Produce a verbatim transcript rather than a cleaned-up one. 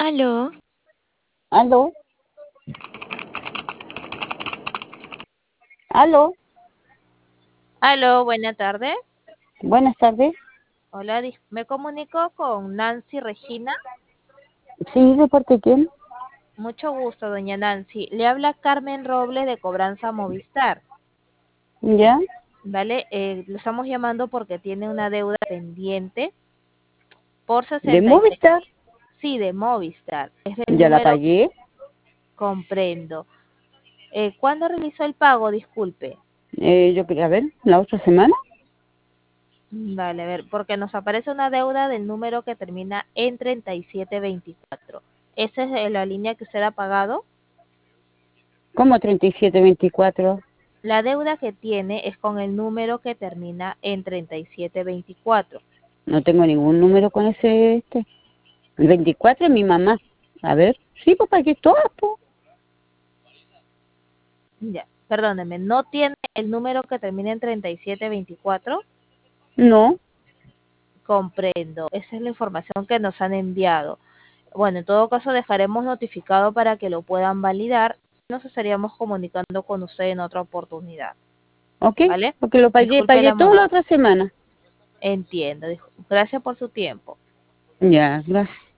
Aló, Aló, aló, aló, buena tarde. buenas tardes. Hola, dis- me comunico con Nancy Regina. Sí, ¿de parte de quién? Mucho gusto, doña Nancy. Le habla Carmen Robles de Cobranza Movistar. ¿Ya? ¿Vale? Eh, lo estamos llamando porque tiene una deuda pendiente por ¿De sesenta y seis. Movistar? Sí, de Movistar. Es el ¿Ya la número, pagué? comprendo. Eh, ¿cuándo realizó el pago? Disculpe. Eh, yo quería ver, ¿la otra semana? Mm, Vale, a ver, porque nos aparece una deuda del número que termina en treinta y siete veinticuatro. ¿Esa es eh, la línea que usted ha pagado? ¿Cómo treinta y siete veinticuatro? La deuda que tiene es con el número que termina en treinta y siete veinticuatro. No tengo ningún número con ese, este. El veinticuatro es mi mamá. A ver, sí, pues pagué todas, pues. Ya, perdóneme, ¿no tiene el número que termina en treinta y siete veinticuatro? No, Comprendo, esa es la información que nos han enviado. Bueno, en todo caso dejaremos notificado para que lo puedan validar. Nos estaríamos comunicando con usted en otra oportunidad, ¿ok? ¿vale? Porque lo pagué, Disculpe pagué la toda la molestia. otra semana. Entiendo. Dis- Gracias por su tiempo. Ya, gracias.